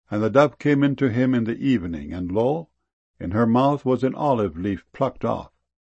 And the dove came into him in the evening, and lo, in her mouth was an olive leaf plucked off.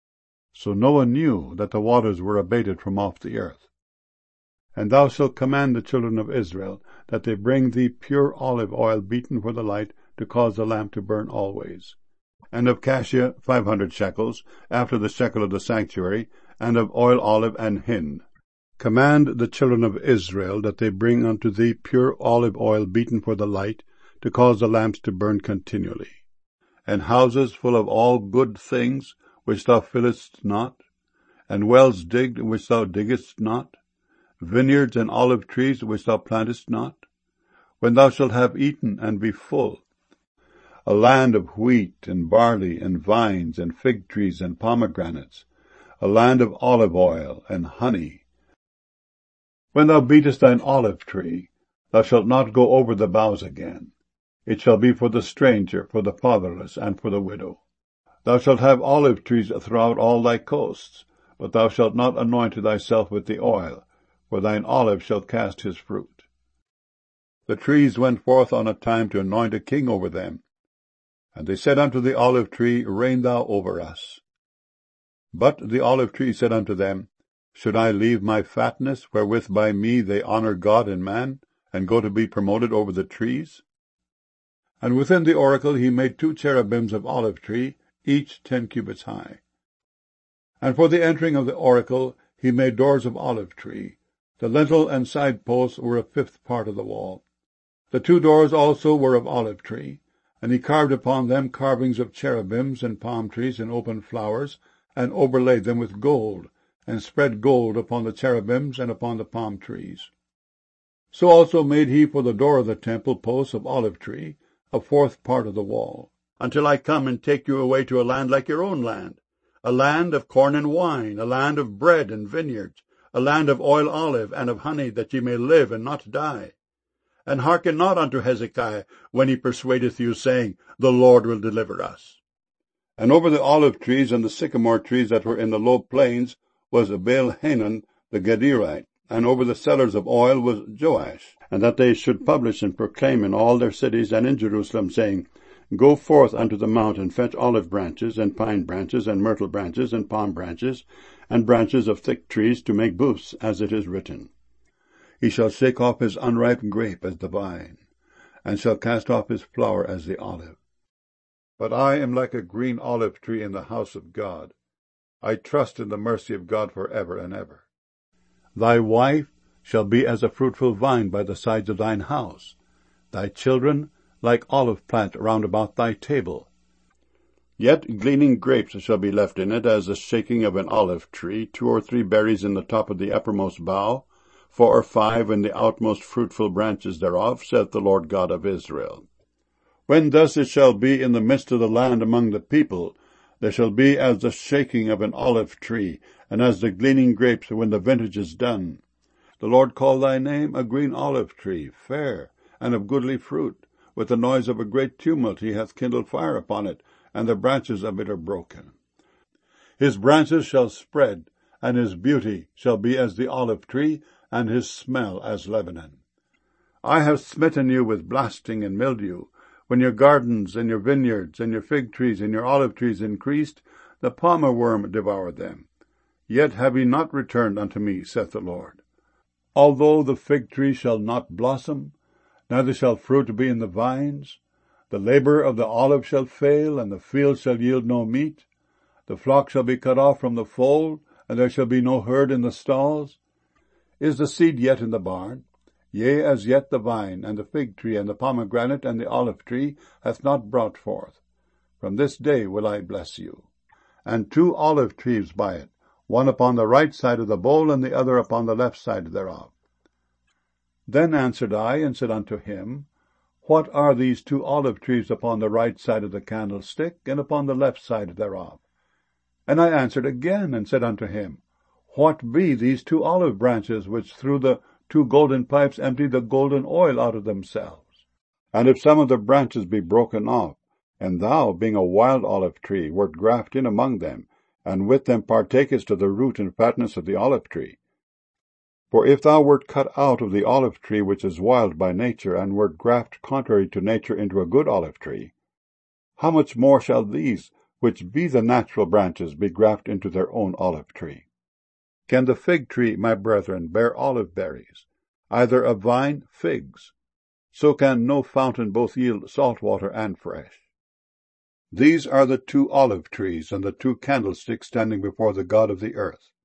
So Noah knew that the waters were abated from off the earth. And thou shalt command the children of Israel that they bring thee pure olive oil beaten for the light, to cause the lamp to burn always. And of cassia 500 shekels, after the shekel of the sanctuary, and of oil olive and hin. Command the children of Israel that they bring unto thee pure olive oil beaten for the light, to cause the lamps to burn continually. And houses full of all good things, which thou fillest not, and wells digged, which thou diggest not, vineyards and olive trees, which thou plantest not, when thou shalt have eaten and be full, a land of wheat and barley and vines and fig trees and pomegranates, a land of olive oil and honey. When thou beatest thine olive tree, thou shalt not go over the boughs again. It shall be for the stranger, for the fatherless, and for the widow. Thou shalt have olive trees throughout all thy coasts, but thou shalt not anoint thyself with the oil, for thine olive shall cast his fruit. The trees went forth on a time to anoint a king over them. And they said unto the olive tree, Reign thou over us. But the olive tree said unto them, Should I leave my fatness, wherewith by me they honour God and man, and go to be promoted over the trees? And within the oracle he made 2 cherubims of olive tree, each 10 cubits high. And for the entering of the oracle he made doors of olive tree. The lintel and side posts were a 5th part of the wall. The 2 doors also were of olive tree. And he carved upon them carvings of cherubims and palm trees and open flowers, and overlaid them with gold, and spread gold upon the cherubims and upon the palm trees. So also made he for the door of the temple posts of olive tree, a 4th part of the wall, until I come and take you away to a land like your own land, a land of corn and wine, a land of bread and vineyards, a land of oil olive and of honey, that ye may live and not die. And hearken not unto Hezekiah, when he persuadeth you, saying, The Lord will deliver us. And over the olive trees and the sycamore trees that were in the low plains was Baal-Hanan the Gederite, and over the sellers of oil was Joash, and that they should publish and proclaim in all their cities and in Jerusalem, saying, Go forth unto the mount, and fetch olive branches, and pine branches, and myrtle branches, and palm branches, and branches of thick trees, to make booths, as it is written. He shall shake off his unripe grape as the vine, and shall cast off his flower as the olive. But I am like a green olive tree in the house of God. I trust in the mercy of God for ever and ever. Thy wife shall be as a fruitful vine by the sides of thine house, thy children like olive plant round about thy table. Yet gleaning grapes shall be left in it, as the shaking of an olive tree, 2 or 3 berries in the top of the uppermost bough, 4 or 5 in the outmost fruitful branches thereof, saith the Lord God of Israel. When thus it shall be in the midst of the land among the people, there shall be as the shaking of an olive tree, and as the gleaning grapes when the vintage is done. The Lord called thy name a green olive tree, fair, and of goodly fruit. With the noise of a great tumult he hath kindled fire upon it, and the branches of it are broken. His branches shall spread, and his beauty shall be as the olive tree, and his smell as Lebanon. I have smitten you with blasting and mildew. When your gardens and your vineyards and your fig trees and your olive trees increased, the palmer worm devoured them. Yet have ye not returned unto me, saith the Lord. Although the fig tree shall not blossom, neither shall fruit be in the vines, the labor of the olive shall fail, and the field shall yield no meat, the flock shall be cut off from the fold, and there shall be no herd in the stalls. Is the seed yet in the barn? Yea, as yet the vine, and the fig tree, and the pomegranate, and the olive tree hath not brought forth. From this day will I bless you. And 2 olive trees by it, one upon the right side of the bowl, and the other upon the left side thereof. Then answered I, and said unto him, What are these 2 olive trees upon the right side of the candlestick, and upon the left side thereof? And I answered again, and said unto him, What be these 2 olive branches, which through the 2 golden pipes empty the golden oil out of themselves? And if some of the branches be broken off, and thou, being a wild olive tree, wert grafted in among them, and with them partakest of the root and fatness of the olive tree, For if thou wert cut out of the olive tree which is wild by nature, and wert grafted contrary to nature into a good olive tree, how much more shall these, which be the natural branches, be grafted into their own olive tree? Can the fig tree, my brethren, bear olive berries? Either a vine, figs. So can no fountain both yield salt water and fresh. These are the two olive trees and the two candlesticks standing before the God of the earth.